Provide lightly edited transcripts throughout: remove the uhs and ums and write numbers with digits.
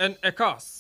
انعکاس.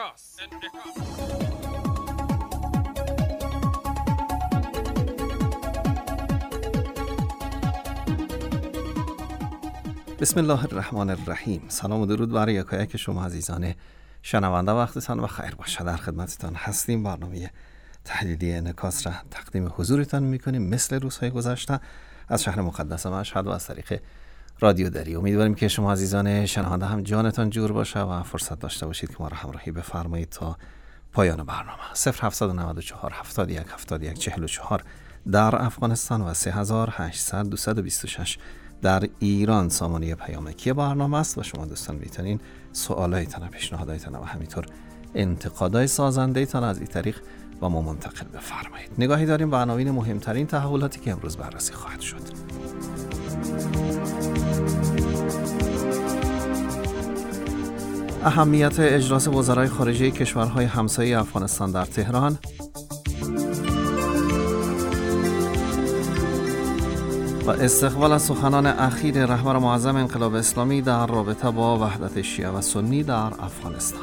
بسم الله الرحمن الرحیم. سلام و درود بر یکایک شما عزیزان شنونده. وقتتان بخیر باشه. در خدمتتان هستیم. برنامه تحلیلی انعکاس را تقدیم حضورتان میکنیم مثل روزهای گذشته از شهر مقدس مشهد و از طریق رادیو دری. امیدواریم که شما عزیزان شنونده هم جانتان جور باشه و فرصت داشته باشید که ما را همراهی بفرمایید تا پایان برنامه. 0794 71 71 44 در افغانستان و 3800 226 در ایران سامانه پیامکی برنامه است و شما دوستان میتونین سوالایتان، پیشنهادایتان و همینطور انتقادای سازنده‌تان از این طریق با ما منتقل بفرمایید. نگاهی داریم به عناوین مهمترین تحولاتی که امروز بررسی خواهد شد. اهمیت اجلاس وزرای خارجه کشورهای همسایه افغانستان در تهران، و استقبال از سخنان اخیر رهبر معظم انقلاب اسلامی در رابطه با وحدت شیعه و سنی در افغانستان.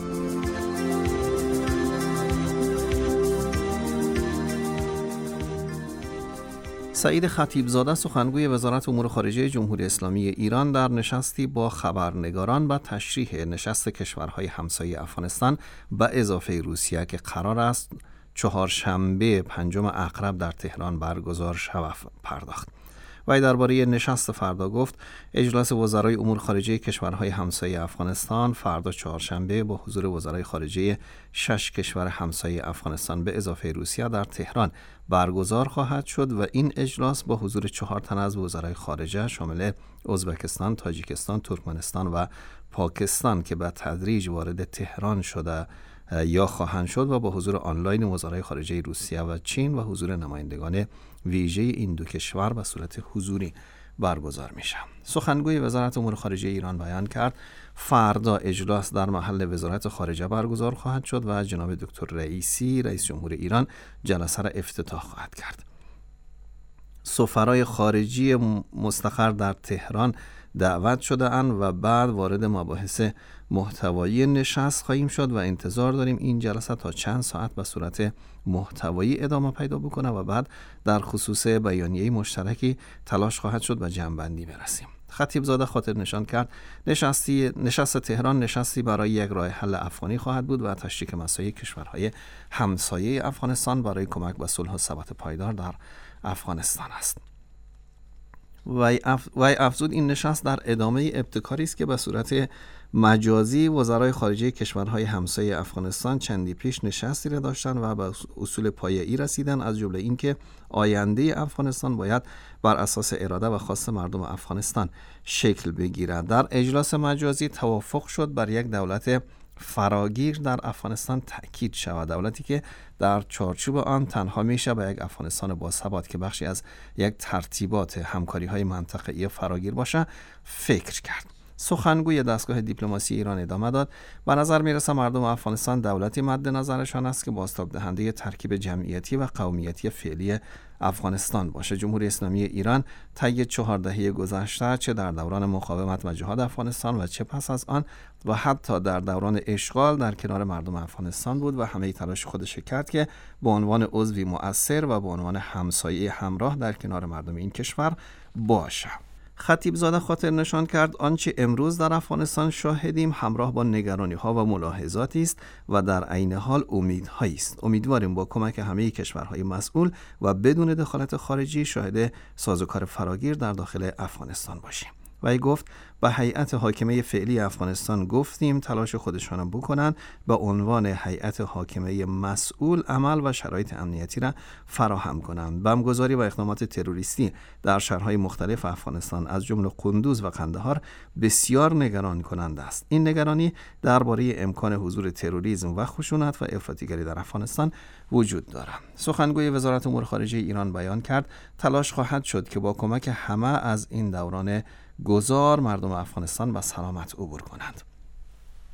سعید خطیبزاده سخنگوی وزارت امور خارجه جمهوری اسلامی ایران در نشستی با خبرنگاران و تشریح نشست کشورهای همسایه افغانستان به اضافه روسیه که قرار است چهارشنبه 5 اقرب در تهران برگزار شود پرداخت. و درباره نشست فردا گفت اجلاس وزرای امور خارجه کشورهای همسایه افغانستان فردا چهارشنبه با حضور وزرای خارجه 6 کشور همسایه افغانستان به اضافه روسیه در تهران برگزار خواهد شد و این اجلاس با حضور 4 تن از وزرای خارجه شامل ازبکستان، تاجیکستان، ترکمنستان و پاکستان که به تدریج وارد تهران شده یا خواهند شد و با حضور آنلاین وزرای خارجه روسیه و چین و حضور نمایندگان ویژه این دو کشور به صورت حضوری برگزار میشه. سخنگوی وزارت امور خارجه ایران بیان کرد فردا اجلاس در محل وزارت خارجه برگزار خواهد شد و جناب دکتر رئیسی رئیس جمهور ایران جلسه را افتتاح خواهد کرد. سفرای خارجی مستقر در تهران دعوت شده اند و بعد وارد مباحث محتوایی نشست خواهیم شد و انتظار داریم این جلسه تا چند ساعت به صورت محتوایی ادامه پیدا بکنه و بعد در خصوص بیانیه مشترکی تلاش خواهد شد و جمع‌بندی برسیم. خطیبزاده خاطر نشان کرد نشست تهران نشستی برای یک راه حل افغانی خواهد بود و تشریک مسائل کشورهای همسایه افغانستان برای کمک به صلح و ثبات پایدار در افغانستان است. وی افزود این نشست در ادامه ابتکاری است که به صورت مجازی وزرای خارجه کشورهای همسایه افغانستان چندی پیش نشستی را داشتند و به اصول پایه‌ای رسیدند، از جمله اینکه آینده افغانستان باید بر اساس اراده و خواست مردم افغانستان شکل بگیرد. در اجلاس مجازی توافق شد بر یک دولت فراگیر در افغانستان تأکید شود، دولتی که در چارچوب آن تنها میشه به یک افغانستان باثبات که بخشی از یک ترتیبات همکاری‌های منطقه‌ای فراگیر باشه فکر کرد. سخنگوی دستگاه دیپلماسی ایران ادامه داد به نظر میرسه مردم افغانستان دولتی مد نظرشان است که بازتاب دهنده ترکیب جمعیتی و قومیتی فعلی افغانستان باشه. جمهوری اسلامی ایران طی 4 دهه گذشته چه در دوران مقاومت و جهاد افغانستان و چه پس از آن و حتی در دوران اشغال در کنار مردم افغانستان بود و همه تلاش خودش کرد که به عنوان عضوی مؤثر و به عنوان همسایه همراه در کنار مردم این کشور باشه. خطیبزاده خاطر نشان کرد آنچه امروز در افغانستان شاهدیم همراه با نگرانی‌ها و ملاحظاتی است و در عین حال امیدهایی است. امیدواریم با کمک همه کشورهای مسئول و بدون دخالت خارجی شاهد سازوکار فراگیر در داخل افغانستان باشیم. و گفت به هیئت حاکمه فعلی افغانستان گفتیم تلاش خودشان بکنن به عنوان هیئت حاکمه مسئول عمل و شرایط امنیتی را فراهم کنند. بمبگذاری و اقدامات تروریستی در شهرهای مختلف افغانستان از جمله قندوز و قندهار بسیار نگران کننده است. این نگرانی درباره امکان حضور تروریسم و خشونت و افراطیگری در افغانستان وجود دارد. سخنگوی وزارت امور خارجه ایران بیان کرد تلاش خواهد شد که با کمک همه از این دوران گذار مردم افغانستان به سلامت عبور کنند.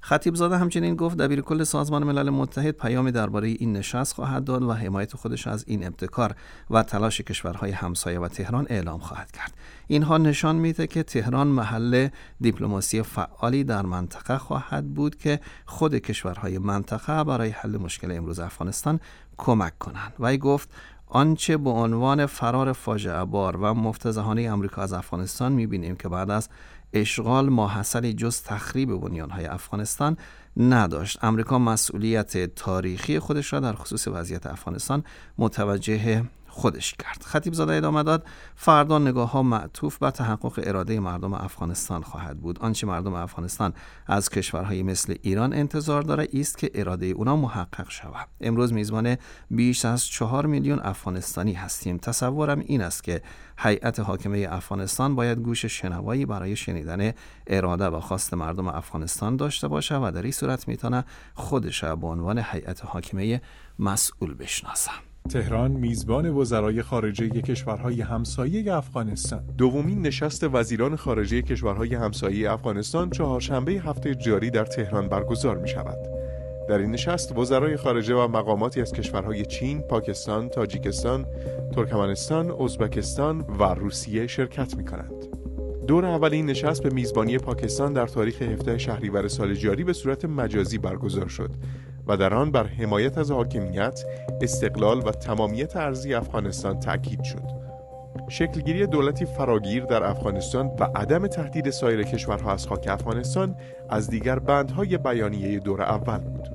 خطیبزاده همچنین گفت دبیرکل سازمان ملل متحد پیامی درباره این نشست خواهد داد و حمایت خودش از این ابتکار و تلاش کشورهای همسایه و تهران اعلام خواهد کرد. اینها نشان میده که تهران محل دیپلماسی فعالی در منطقه خواهد بود که خود کشورهای منطقه برای حل مشکل امروز افغانستان کمک کنند. وی گفت آنچه به عنوان فرار فاجعه بار و مفتضحانه آمریکا از افغانستان می‌بینیم که بعد از اشغال ماحصلی جز تخریب بنیان‌های افغانستان نداشت. آمریکا مسئولیت تاریخی خودش را در خصوص وضعیت افغانستان متوجه خودش کرد. خطیبزاده ادامه داد فردا نگاه‌ها معطوف به تحقق اراده مردم افغانستان خواهد بود. آنچه مردم افغانستان از کشورهای مثل ایران انتظار داره است که اراده اونا محقق شود. امروز میزبان بیش از 4 میلیون افغانستانی هستیم. تصورم این است که هیئت حاکمه افغانستان باید گوش شنوایی برای شنیدن اراده و خواست مردم افغانستان داشته باشه و در این صورت میتونه خودش به عنوان هیئت حاکمه مسئول بشناسه. تهران میزبان وزرای خارجه کشورهای همسایه افغانستان. دومین نشست وزیران خارجه کشورهای همسایه افغانستان چهارشنبه هفته جاری در تهران برگزار می شود. در این نشست وزرای خارجه و مقاماتی از کشورهای چین، پاکستان، تاجیکستان، ترکمنستان، ازبکستان و روسیه شرکت می کنند. دور اول این نشست به میزبانی پاکستان در تاریخ 17 شهریور سال جاری به صورت مجازی برگزار شد و در آن بر حمایت از حاکمیت، استقلال و تمامیت ارضی افغانستان تأکید شد. شکلگیری دولتی فراگیر در افغانستان و عدم تهدید سایر کشورها از خاک افغانستان از دیگر بندهای بیانیه دور اول بود.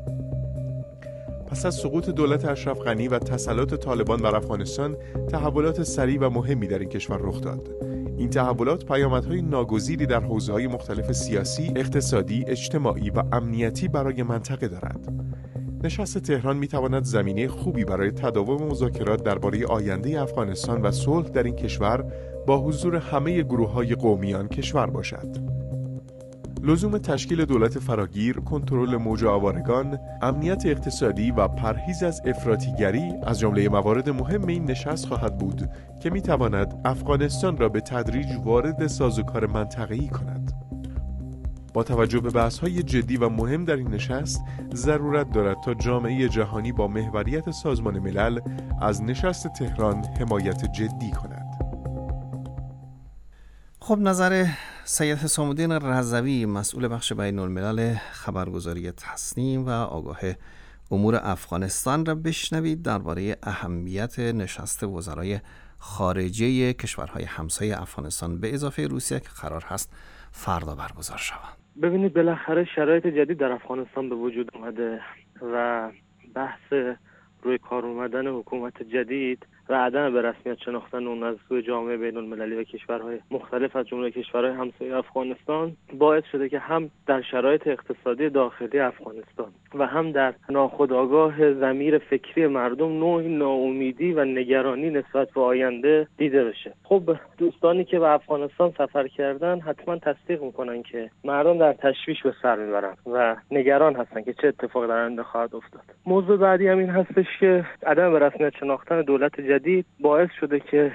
پس از سقوط دولت اشرف غنی و تسلط طالبان بر افغانستان، تحولات سریع و مهمی در این کشور رخ داد. این تحولات پیامدهای ناگزیری در حوزه‌های مختلف سیاسی، اقتصادی، اجتماعی و امنیتی برای منطقه دارد. نشست تهران می‌تواند زمینه خوبی برای تداوم مذاکرات درباره آینده افغانستان و صلح در این کشور با حضور همه گروه‌های قومیان کشور باشد. لزوم تشکیل دولت فراگیر، کنترل موج آوارگان، امنیت اقتصادی و پرهیز از افراطیگری از جمله موارد مهم این نشست خواهد بود که می‌تواند افغانستان را به تدریج وارد سازوکار منطقه‌ای کند. با توجه به بحث‌های جدی و مهم در این نشست، ضرورت دارد تا جامعه جهانی با محوریت سازمان ملل از نشست تهران حمایت جدی کند. خب نظر سید حسام الدین رضوی مسئول بخش بین الملل خبرگزاری تصنیم و آگاه امور افغانستان را بشنوید درباره اهمیت نشست وزرای خارجه کشورهای همسایه افغانستان به اضافه روسیه که قرار هست فردا برگزار شود. ببینید بالاخره شرایط جدید در افغانستان به وجود اومده و بحث روی کار اومدن حکومت جدید و عدم به رسمیت شناختن اون از سوی جامعه بین المللی و کشورهای مختلف از جمله کشورهای همسایه افغانستان باعث شده که هم در شرایط اقتصادی داخلی افغانستان و هم در ناخودآگاه ضمیر فکری مردم نوعی ناامیدی و نگرانی نسبت به آینده دیده بشه. خب دوستانی که به افغانستان سفر کردن حتما تصدیق میکنن که مردم در تشویش به سر میبرن و نگران هستن که چه اتفاقی در آینده خواهد افتاد. موضوع بعدی هم این هستش که عدم به رسمیت شناختن دولت جدید باعث شده که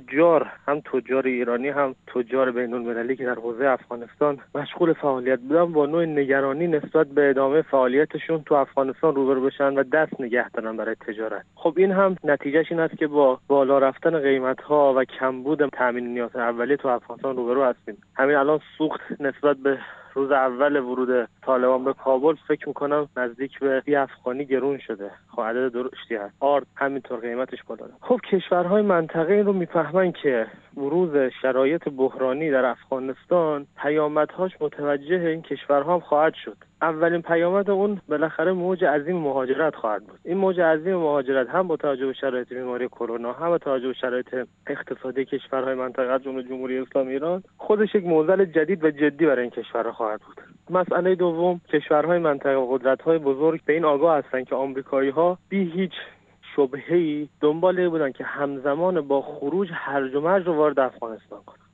تجار ایرانی هم تجار بین المللی که در حوزه افغانستان مشغول فعالیت بودن با نوع نگرانی نسبت به ادامه فعالیتشون تو افغانستان روبرو بشن و دست نگه دارن برای تجارت. خب این هم نتیجهش این است که با بالا رفتن قیمت‌ها و کمبود تامین نیاز اولیه تو افغانستان روبرو هستیم. همین الان سوخت نسبت به روز اول ورود طالبان به کابل فکر میکنم نزدیک به 30 افغانی گرون شده. خب عدد درشتی هست. آرد همینطور قیمتش بالا رفت. خب کشورهای منطقه این رو میفهمن که بروز شرایط بحرانی در افغانستان پیامدهاش متوجه این کشورها هم خواهد شد. اولین پیامد اون بالاخره موج عظیم مهاجرت خواهد بود. این موج عظیم مهاجرت هم با توجه به شرایط بیماری کرونا هم با توجه به شرایط اقتصادی کشورهای منطقه از جمله جمهوری اسلامی ایران خودش یک معضل جدید و جدی برای این کشورها خواهد بود. مسئله دوم، کشورهای منطقه و قدرت‌های بزرگ به این آگاه هستند که آمریکایی‌ها بی هیچ شبهه‌ای دنبال بودن که همزمان با خروج هرج و مرج رو وارد افغانستان کنند.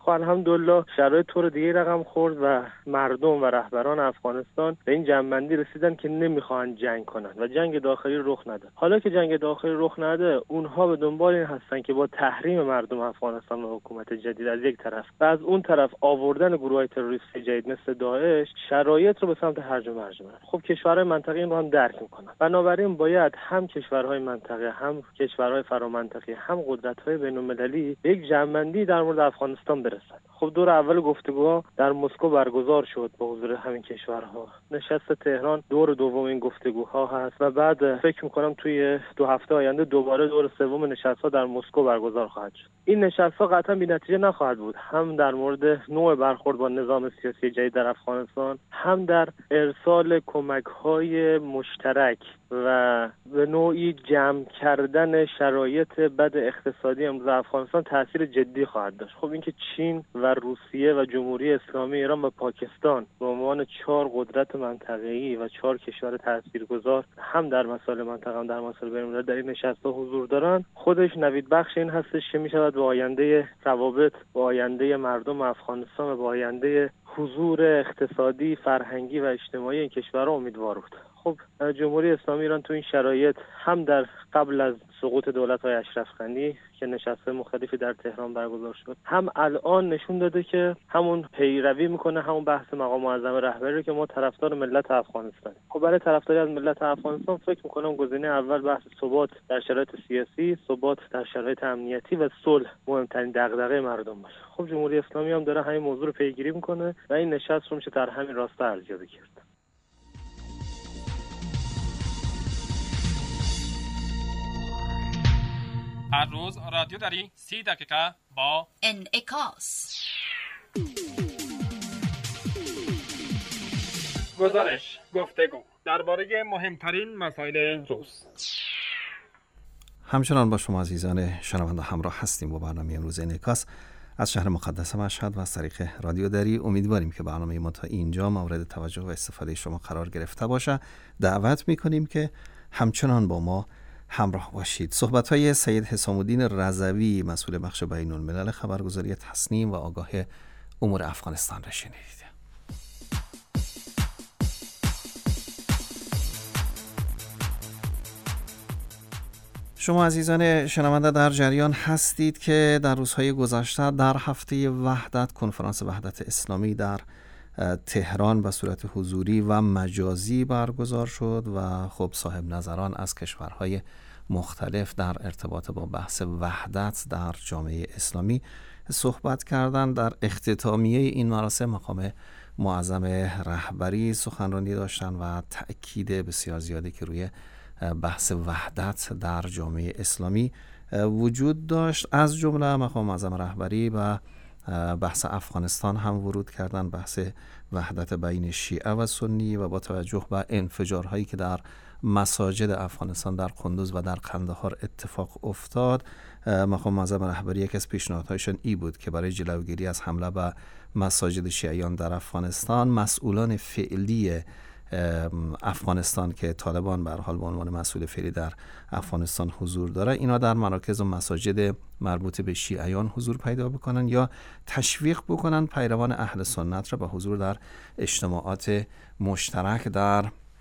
خب الحمدلله شرایط طور دیگه رقم خورد و مردم و رهبران افغانستان به این جنبندی رسیدن که نمیخوان جنگ کنن و جنگ داخلی رخ نده. حالا که جنگ داخلی رخ نده، اونها به دنبال این هستن که با تحریم مردم افغانستان و حکومت جدید از یک طرف و از اون طرف آوردن گروه‌های تروریستی جدید مثل داعش شرایط رو به سمت هرج و مرج برن. خب کشورهای منطقه این رو هم درک میکنن. بنابراین باید هم کشورهای منطقه، هم کشورهای فرامنطقی، هم قدرت‌های بین‌المللی به یک جنبندی در مورد افغانستان برسند. خب دور اول گفتگوها در مسکو برگزار شد با حضور همین کشورها. نشست تهران دور دوم این گفتگوها هست و بعد فکر می‌کنم توی 2 هفته آینده دوباره دور سوم نشست‌ها در مسکو برگزار خواهد شد. این نشست‌ها قطعا بی‌نتیجه نخواهد بود، هم در مورد نوع برخورد با نظام سیاسی جدید در افغانستان، هم در ارسال کمک‌های مشترک و به نوعی جمع کردن شرایط بد اقتصادی امروز افغانستان تأثیر جدی خواهد داشت. خب اینکه چین و روسیه و جمهوری اسلامی ایران و پاکستان به عنوان 4 قدرت منطقه‌ای و 4 کشور تاثیرگذار هم در مسائل منطقه هم در مسائل بین‌المللی در این نشست‌ها حضور دارن، خودش نوید بخش این هستش که می‌شود به آینده روابط، به آینده مردم افغانستان و به آینده حضور اقتصادی، فرهنگی و اجتماعی این کشورها امیدوار بود. خب جمهوری اسلامی ایران تو این شرایط هم در قبل از سقوط دولت‌های اشرف غنی که نشست‌های مختلفی در تهران برگزار شد، هم الان نشون داده که همون پیروی میکنه همون بحث مقام معظم رهبری رو که ما طرفدار ملت افغانستان. خب برای طرفداری از ملت افغانستان فکر میکنم گزینه اول بحث ثبات در شرایط سیاسی، ثبات در شرایط امنیتی و صلح مهمترین دغدغه مردم باشه. خب جمهوری اسلامی هم داره همین موضوع رو پیگیری میکنه و این نشست رو میشه در همین راستا ارزیابی کرد. هر روز رادیو داری 30 دقیقه با انعکاس. گزارش، گفتگو درباره مهمترین مسائل روز. همچنان با شما عزیزان شنونده همراه هستیم با برنامه امروز انعکاس از شهر مقدس مشهد و از طریق رادیو دری. امیدواریم که برنامه ما تا اینجا مورد توجه و استفاده شما قرار گرفته باشه. دعوت می‌کنیم که همچنان با ما همراه باشید. صحبت‌های سید حسام الدین رضوی مسئول بخش بین‌الملل خبرگزاری تصنیم و آگاه امور افغانستان را شنیدید. شما عزیزان شنونده در جریان هستید که در روزهای گذشته در هفته وحدت کنفرانس وحدت اسلامی در تهران به صورت حضوری و مجازی برگزار شد و خب صاحب نظران از کشورهای مختلف در ارتباط با بحث وحدت در جامعه اسلامی صحبت کردند. در اختتامیه این مراسم مقام معظم رهبری سخنرانی داشتند و تأکید بسیار زیادی که روی بحث وحدت در جامعه اسلامی وجود داشت. از جمله مقام معظم رهبری و بحث افغانستان هم ورود کردن، بحث وحدت بین شیعه و سنی و با توجه به انفجارهایی که در مساجد افغانستان در قندوز و در قندهار اتفاق افتاد، مقام معظم رهبری یک از پیشنهادهایشان ای بود که برای جلوگیری از حمله به مساجد شیعیان در افغانستان مسئولان فعلی افغانستان که طالبان به هر حال به عنوان مسئول فعلی در افغانستان حضور داره، اینا در مراکز و مساجد مربوط به شیعیان حضور پیدا بکنن یا تشویق بکنن پیروان اهل سنت را به حضور در اجتماعات مشترک در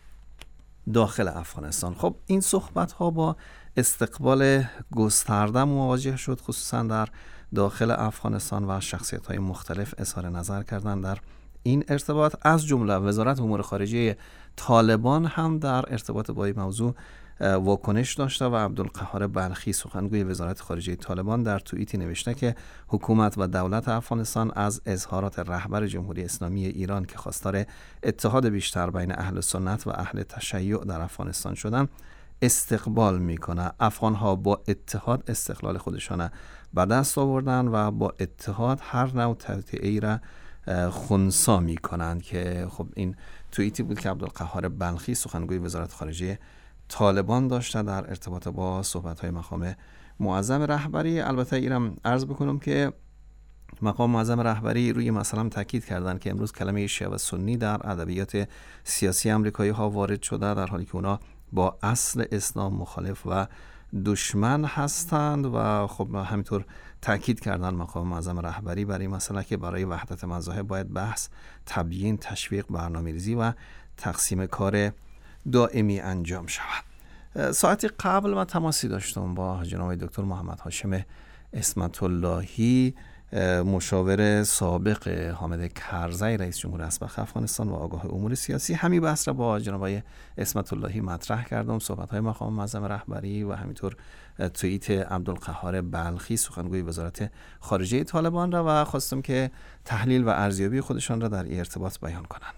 داخل افغانستان. خب این صحبت ها با استقبال گسترده مواجه شد، خصوصا در داخل افغانستان و شخصیت های مختلف اظهار نظر کردند در این ارتباط. از جمله وزارت امور خارجه طالبان هم در ارتباط با این موضوع واکنش داشته و عبدالقهار بلخی سخنگوی وزارت خارجه طالبان در توییتی نوشته که حکومت و دولت افغانستان از اظهارات رهبر جمهوری اسلامی ایران که خواستار اتحاد بیشتر بین اهل سنت و اهل تشیع در افغانستان شدن استقبال میکنه. افغانها با اتحاد استقلال خودشان به دست آوردن و با اتحاد هر نوع توطئه‌ای را خنثی میکنند که خب این توییتی بود که عبدالقهار بلخی سخنگوی وزارت خارجه طالبان داشته در ارتباط با صحبت‌های مقام معظم رهبری. البته اینم عرض بکنم که مقام معظم رهبری روی مثلا تاکید کردن که امروز کلمه شیعه و سنی در ادبیات سیاسی آمریکایی ها وارد شده، در حالی که اونا با اصل اسلام مخالف و دشمن هستند و خب همینطور تاکید کردن مقام معظم رهبری برای مسئله که برای وحدت مذاهب باید بحث، تبیین، تشویق، برنامه‌ریزی و تقسیم کار دائمی انجام شود. ساعتی قبل من تماسی داشتم با جناب دکتر محمد هاشم اسمت اللهی، مشاور سابق حامد کرزی رئیس جمهور اسبق افغانستان و آگاه امور سیاسی. همین بحث را با جناب اسمت اللهی مطرح کردم، صحبت‌های مقام معظم رهبری و همینطور توییت عبدالقهار بلخی سخنگوی وزارت خارجه طالبان را و خواستم که تحلیل و ارزیابی خودشان را در این ارتباط بیان کنند.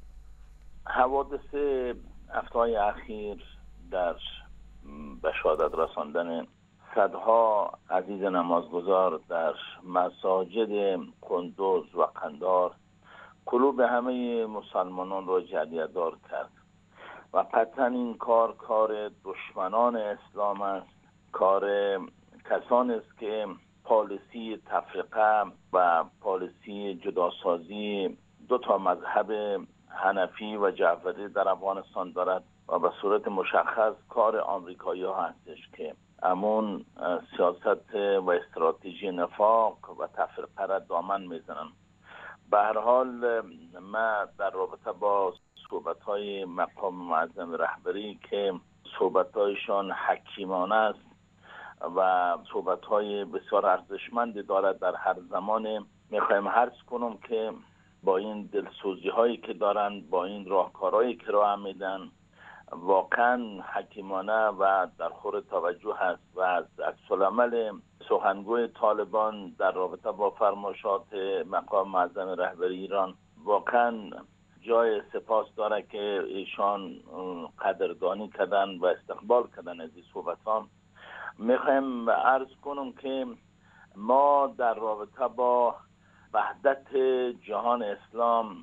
حوادث هفته‌های اخیر در به شهادت رساندن صدها عزیز نمازگزار در مساجد قندوز و قندار قلوب همه مسلمانان را جریه‌دار کرد و قطعا این کار دشمنان اسلام است، کار کسانی است که پالیسی تفرقه و پالیسی جداسازی دو تا مذهب حنفی و جعفری در افغانستان دارد و به صورت مشخص کار آمریکایی‌ها هستش که همون سیاست و استراتژی نفاق و تفرقه را دامن میزنن. به هر حال من در رابطه با صحبت‌های مقام معظم رهبری که صحبت‌هایشان حکیمانه است و صحبت‌های بسیار ارزشمند دارد در هر زمان، میخوایم عرض کنم که با این دلسوزی‌هایی که دارن، با این راهکارهایی که راه میدن، واقعا حکیمانه و در خور توجه است و از عکس‌العمل سخنگوی طالبان در رابطه با فرمایشات مقام معظم رهبری ایران واقعا جای سپاس داره که ایشان قدردانی کردن و استقبال کردن از این صحبت‌ها. میخوایم عرض کنم که ما در رابطه با وحدت جهان اسلام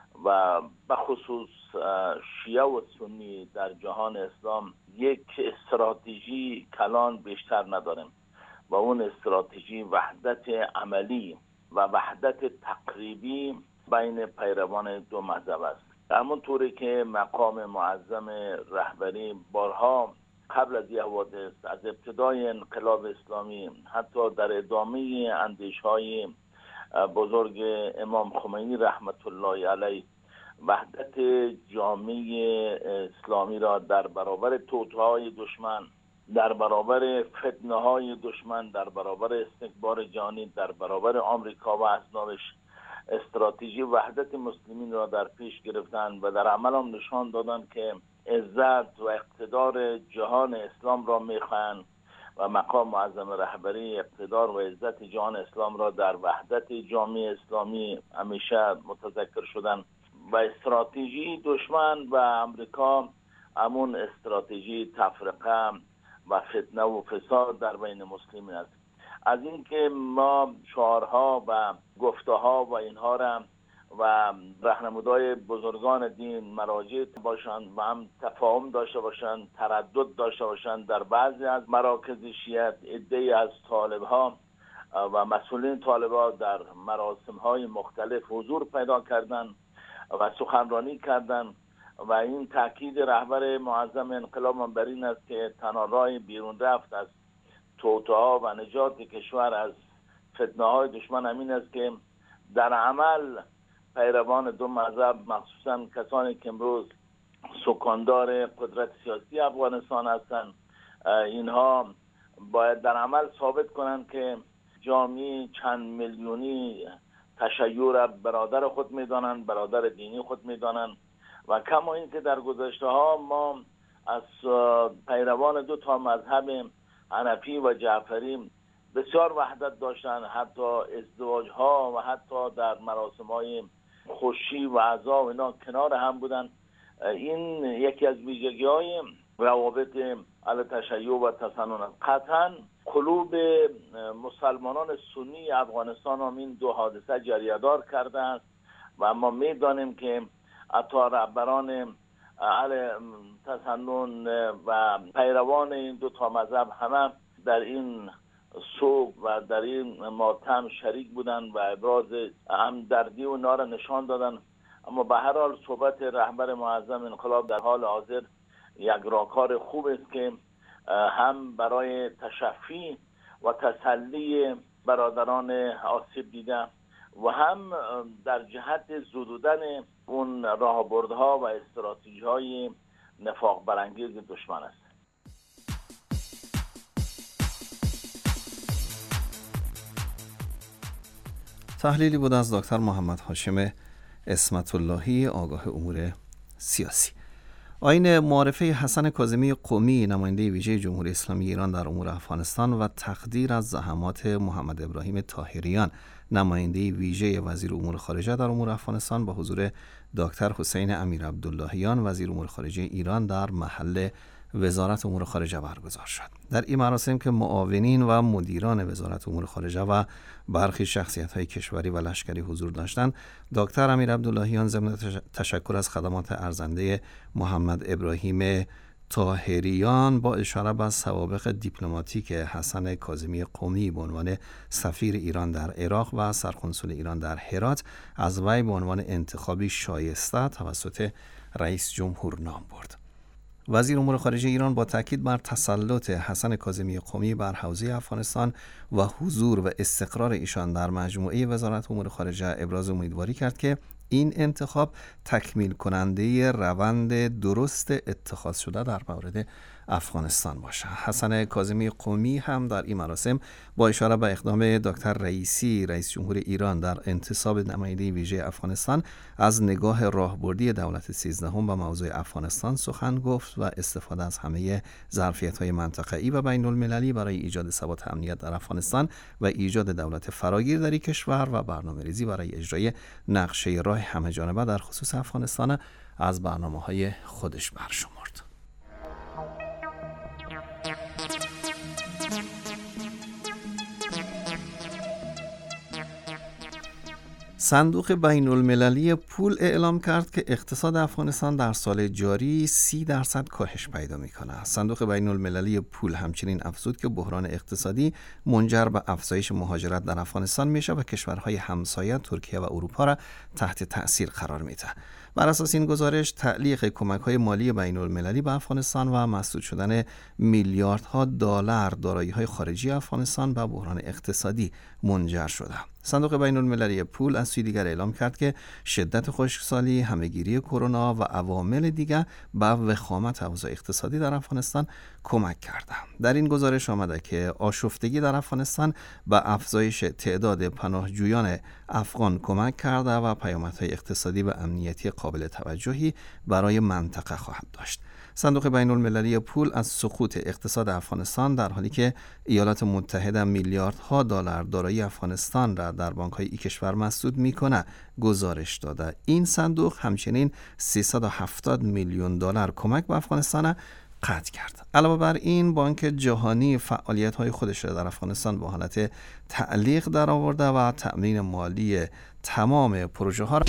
و بخصوص شیعه و سنی در جهان اسلام یک استراتژی کلان بیشتر نداریم و اون استراتژی وحدت عملی و وحدت تقریبی بین پیروان دو مذهب است. همونطوری که مقام معظم رهبری بارها قبل از این حوادث از ابتدای انقلاب اسلامی حتی در ادامه اندیش‌های بزرگ امام خمینی رحمت الله علیه وحدت جامعه اسلامی را در برابر توطئه‌های دشمن، در برابر فتنه‌های دشمن، در برابر استکبار جهانی، در برابر آمریکا و اصنافش استراتژی وحدت مسلمین را در پیش گرفتند و در عمل هم نشان دادند که عزت و اقتدار جهان اسلام را می‌خواهند و مقام معظم رهبری اقتدار و عزت جهان اسلام را در وحدت جامعه اسلامی همیشه متذکر شدند و استراتژی دشمن و امریکا همون استراتژی تفرقه و فتنه و فساد در بین مسلمین است. از اینکه ما شعارها و گفته‌ها و اینها را و راهنمودهای بزرگان دین مراجع باشند و هم تفاهم داشته باشند، تردد داشته باشند، در بعضی از مراکز شیعه عده‌ای از طالب‌ها و مسئولین طالب‌ها در مراسم‌های مختلف حضور پیدا کردند و سخنرانی کردند و این تاکید رهبر معظم انقلاب بر این است که تنها راه بیرون رفت از توطئه‌ها و نجات کشور از فتنه‌های دشمن همین است که در عمل پیروان دو مذهب، مخصوصا کسانی که امروز سکاندار قدرت سیاسی افغانستان هستند، اینها باید در عمل ثابت کنند که جامعه چند میلیونی تشیع را برادر خود میدانند، برادر دینی خود میدانند و کما این که در گذشته ها ما از پیروان دو تا مذهب حنفی و جعفری بسیار وحدت داشتند، حتی ازدواج ها و حتی در مراسم های خوشی و عزا و اینا کنار هم بودن. این یکی از ویژگی های روابط علی تشیع و تسنن است. قطعا قلوب مسلمانان سنی افغانستان هم این دو حادثه جریه‌دار کرده است و ما میدانیم که حتی رهبران علی تسنن و پیروان این دو تا مذهب همه در این سوگ و در این ماتم شریک بودند و ابراز همدردی و اینا را نشان دادند. اما به هر حال صحبت رهبر معظم انقلاب در حال حاضر یک راهکار خوب است که هم برای تشفی و تسلی برادران آسیب دیده و هم در جهت زدودن اون راهبردها و استراتژی‌های نفاق برانگیز دشمن است. تحلیلی بود از دکتر محمد هاشم اسمت اللهی، آگاه امور سیاسی. آیین معارفه حسن کاظمی قمی، نماینده ویژه جمهوری اسلامی ایران در امور افغانستان، و تقدیر از زحمات محمد ابراهیم طاهریان، نماینده ویژه وزیر امور خارجه در امور افغانستان، با حضور دکتر حسین امیرعبداللهیان، وزیر امور خارجه ایران، در محل وزارت امور خارجه برگزار شد. در این مراسم که معاونین و مدیران وزارت امور خارجه و برخی شخصیت‌های کشوری و لشکری حضور داشتند، دکتر امیرعبداللهیان ضمن تشکر از خدمات ارزنده محمد ابراهیم طاهریان با اشاره به سوابق دیپلماتیک حسن کاظمی قمی به عنوان سفیر ایران در عراق و سرقنسول ایران در هرات از وی به عنوان انتخابی شایسته توسط رئیس جمهور نام برد. وزیر امور خارجه ایران با تاکید بر تسلط حسن کاظمی قمی بر حوزه افغانستان و حضور و استقرار ایشان در مجموعه وزارت امور خارجه ابراز امیدواری کرد که این انتخاب تکمیل کننده روند درست اتخاذ شده در مورد افغانستان باشد. حسن کاظمی قمی هم در این مراسم با اشاره به اقدام دکتر رئیسی، رئیس جمهور ایران، در انتصاب نماینده ویژه افغانستان از نگاه راهبردی دولت 13 به موضوع افغانستان سخن گفت و استفاده از همه ظرفیت‌های منطقه‌ای و بین‌المللی برای ایجاد ثبات امنیت در افغانستان و ایجاد دولت فراگیر در این کشور و برنامه‌ریزی برای اجرای نقشه راه همه‌جانبه در خصوص افغانستان از برنامه‌های خودش برشمرد. صندوق بین المللی پول اعلام کرد که اقتصاد افغانستان در سال جاری 30% کاهش پیدا می‌کند. صندوق بین المللی پول همچنین افزود که بحران اقتصادی منجر به افزایش مهاجرت در افغانستان میشه و کشورهای همسایه ترکیه و اروپا را تحت تأثیر قرار میده. بر اساس این گزارش، تعلیق کمک‌های مالی بین المللی به افغانستان و مسدود شدن میلیاردها دلار دارایی‌های خارجی افغانستان به بحران اقتصادی منجر شده. صندوق بین المللی پول از سوی دیگر اعلام کرد که شدت خشکسالی، همه‌گیری کرونا و عوامل دیگر به وخامت اوضاع اقتصادی در افغانستان کمک کردند. در این گزارش آمده که آشفتگی در افغانستان به افزایش تعداد پناهجویان افغان کمک کرده و پیامدهای اقتصادی و امنیتی قابل توجهی برای منطقه خواهد داشت. صندوق بین المللی پول از سقوط اقتصاد افغانستان در حالی که ایالات متحده میلیاردها دلار دارایی افغانستان را در بانک‌های این کشور مسدود می‌کند گزارش داده. این صندوق همچنین 370 میلیون دلار کمک به افغانستان قطع کرد. علاوه بر این، بانک جهانی فعالیت‌های خودش را در افغانستان با حالت تعلیق درآورده و تأمین مالی تمام پروژه‌ها را.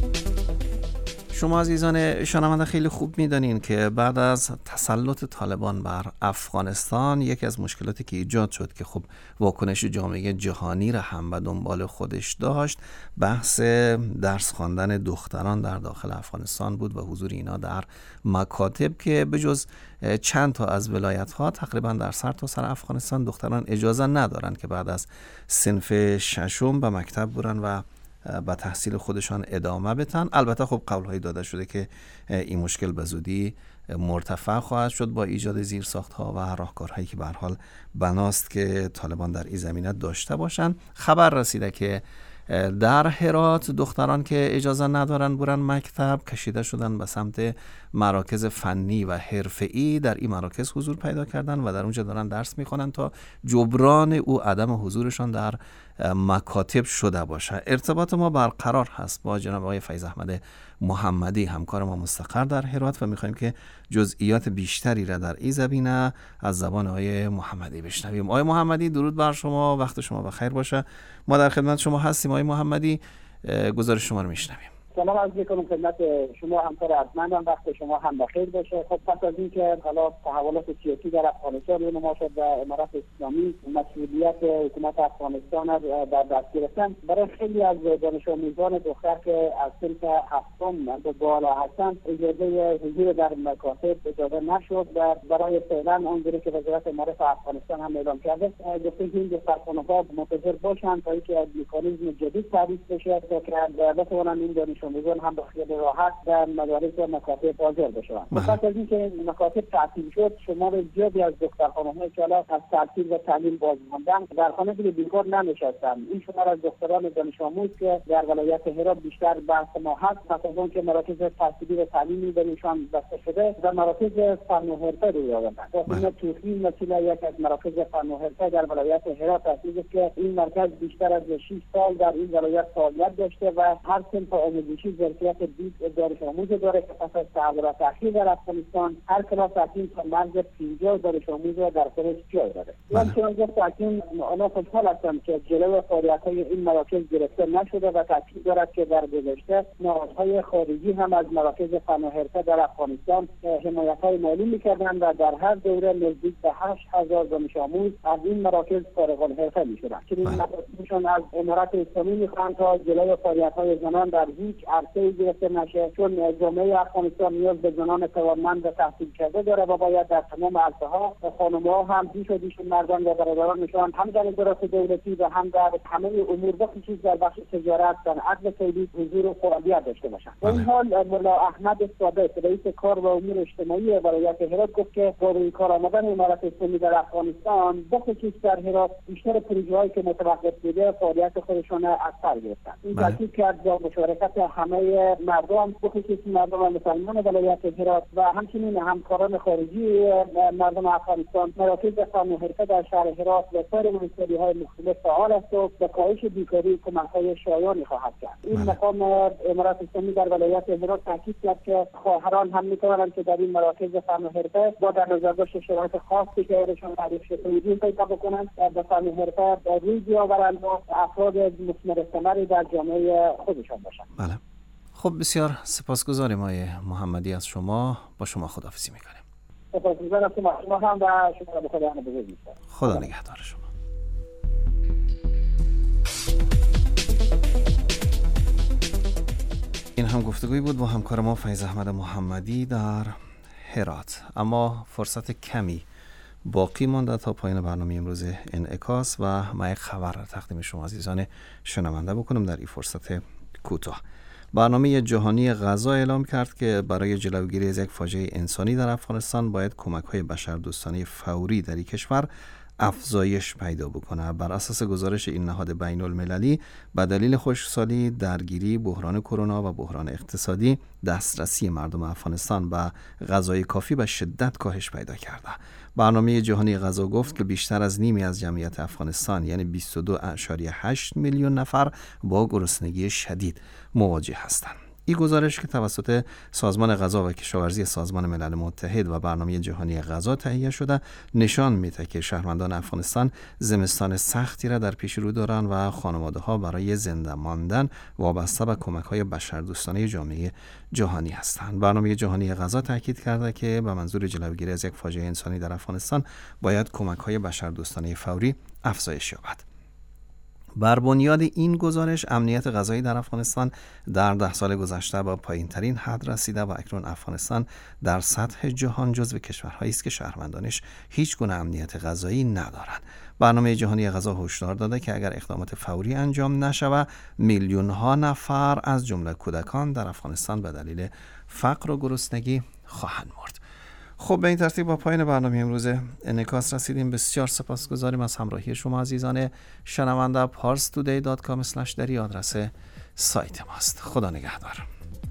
شما عزیزان شنونده خیلی خوب می‌دانید که بعد از تسلط طالبان بر افغانستان، یکی از مشکلاتی که ایجاد شد که خب واکنش جامعه جهانی را هم به دنبال خودش داشت، بحث درس خواندن دختران در داخل افغانستان بود و حضور اینا در مکاتب که بجز چند تا از ولایت‌ها تقریبا در سرتاسر افغانستان دختران اجازه ندارند که بعد از صنف ششم به مکتب برن و با تحصیل خودشان ادامه بدن. البته خب قول‌هایی داده شده که این مشکل به زودی مرتفع خواهد شد با ایجاد زیرساخت‌ها و راهکارهایی که به هر حال بناست که طالبان در این زمینه داشته باشند. خبر رسیده که در هرات دختران که اجازه ندارن برن مکتب کشیده شدن به سمت مراکز فنی و حرفه‌ای. در این مراکز حضور پیدا کردن و در اونجا دارن درس میخونن تا جبران او عدم حضورشان در مکاتب شده باشه. ارتباط ما برقرار هست با جناب آقای فیض احمد محمدی، همکار ما مستقر در هرات، و میخوایم که جزئیات بیشتری را در این زمینه از زبان آقای محمدی بشنویم. آقای محمدی درود بر شما، وقت شما بخیر باشه. ما در خدمت شما هستیم آقای محمدی، گزارش شما رو میشنویم. سلام عرض می‌کنم خدمت شما همکار ارجمندم. وقت شما هم بخیر باشه. خب پس از اینکه حالا تحولات سیاسی در افغانستان رونما شد و امارات اسلامی مسئولیت حکومت افغانستان را در دست گرفتن، برای خیلی از دانش آموزان دختر که از صنف هفتم به بالا هستند اجازه حضور در مکاتب داده نشد و برای فعلا آنجوری که وزارت معارف افغانستان هم اعلام کرده گفته این دخترخانه‌ها منتظر باشند تا اینکه مکانیزم جدید تعریف بشه تا که بتوانند این دانش آموزان هم به خیال راحت در مدارس و مکاتب حاضر بشوند. پس از اینکه مکاتب تعطیل شد، شمار زیادی از دخترخانه‌ها که الان از تعطیل و تعلیم باز ماندن در خانه دیگه بیکار ننشستند. این شمار از دختران دانش آموز که در ولایت هرات بیشتر بحث ما هست، پس از اون که مراکز تحصیلی و تعلیمی برایشان بسته شده و مراکز فن و حرفه روی آوردند. این توفیق مثل یک از مراکز فن و حرفه در ولایت هرات است که این مرکز بیشتر از 6 سال در این ولایت فعالیت داشته و هر صنف آموزشی ظرفیت 20 دانش آموز داره که پس از تحولات اخیر در افغانستان هر کلاس اکنون تا مرز 50 دانش آموز در خودش جای داره. همچنین گفت اکنون آنها خوشحال هستند که جلوی فعالیت‌های این مراکز گرفته نشده و تاکید دارد که در گذشته نهادهای خارجی هم از مراکز فن و حرفه در افغانستان حمایت‌های مالی می‌کردند و در هر دوره نزدیک به 8000 دانش آموز از این مراکز فارغ الحرفه می‌شدند. که این مراکزشون از امارات اسلامی می‌خواهند تا جلوی فعالیت‌های زنان در هیچ عرصه‌ای گرفته نشه، چون جامعه افغانستان نیاز به زنان توانمند و تحصیل کرده داره و باید در تمام عرصه‌ها خانم‌ها هم پیش و پیش مردان و برادرانشان هم در ادارات دولتی و هم در همه امور بخصوص در بخش تجارت، صنعت و تولید حضور و فعالیت داشته باشند. در این حال مولا احمد صادق رئیس کار و امور اجتماعی ولایت هرات گفت که با روی کار آمدن امارات اسلامی در افغانستان بخصوص در هرات بیشتر پروژه‌هایی که متوقف بوده فعالیت خودشان از سر گرفتند. این تاکید کرد با مشارکت همه مردم بخصوص مردم مسلمان ولایت هرات و همچنین همکاران خارجی مردم افغانستان مراکز فن و حرفه در شهر هرات و سایر منشأهای مختلف فعال است و به کاهش بیکاری کمک‌های شایانی خواهد کرد. این مقام امارات اسلامی در ولایت هرات تاکید کرد که خواهران هم می‌توانند که در این مراکز فن و حرفه با در نظر داشت شرایط خاصی که برایشان تعریف شده وجود پیدا بکنند و فن و حرفه روی بیاورند و افراد مثمر ثمری در جامعه خودشان باشند. بله. خب بسیار سپاسگزاریم آقای محمدی از شما. با شما خداحافظی می‌کنیم. سپاسگزارم شما هم و شما به خدا بزرگ. خدا نگهدار شما. این هم گفتگویی بود با همکار ما فیض احمد محمدی در هرات. اما فرصت کمی باقی مانده تا پایان برنامه امروز انعکاس و ما یک خبر را تقدیم شما عزیزان شنونده بکنم در این فرصت کوتاه. برنامه جهانی غذا اعلام کرد که برای جلوگیری از یک فاجعه انسانی در افغانستان باید کمک‌های بشردوستانه فوری در این کشور افزایش پیدا بکنه. بر اساس گزارش این نهاد بین المللی به دلیل خشکسالی، درگیری، بحران کرونا و بحران اقتصادی دسترسی مردم افغانستان به غذای کافی به شدت کاهش پیدا کرده. برنامه جهانی غذا گفت که بیشتر از نیمی از جمعیت افغانستان یعنی 22.8 میلیون نفر با گرسنگی شدید مواجه هستند. این گزارش که توسط سازمان غذا و کشاورزی سازمان ملل متحد و برنامه جهانی غذا تهیه شده نشان میده که شهروندان افغانستان زمستان سختی را در پیش رو دارند و خانواده‌ها برای زنده ماندن وابسته به کمک‌های بشردوستانه جامعه جهانی هستند. برنامه جهانی غذا تاکید کرده که به منظور جلوگیری از یک فاجعه انسانی در افغانستان باید کمک‌های بشردوستانه فوری افزایش یابد. بر بنیاد این گزارش امنیت غذایی در افغانستان در 10 سال گذشته با پایین‌ترین حد رسیده و اکنون افغانستان در سطح جهان جزو کشورهایی است که شهروندانش هیچ گونه امنیت غذایی ندارند. برنامه جهانی غذا هشدار داده که اگر اقدامات فوری انجام نشود میلیون‌ها نفر از جمله کودکان در افغانستان به دلیل فقر و گرسنگی خواهند مرد. خب به این ترتیب با پایان برنامه امروز انعکاس رسیدیم. بسیار سپاسگزاریم از همراهی شما عزیزان شنونده. parstoday.com/dari آدرس سایت ماست. خدا نگهدار.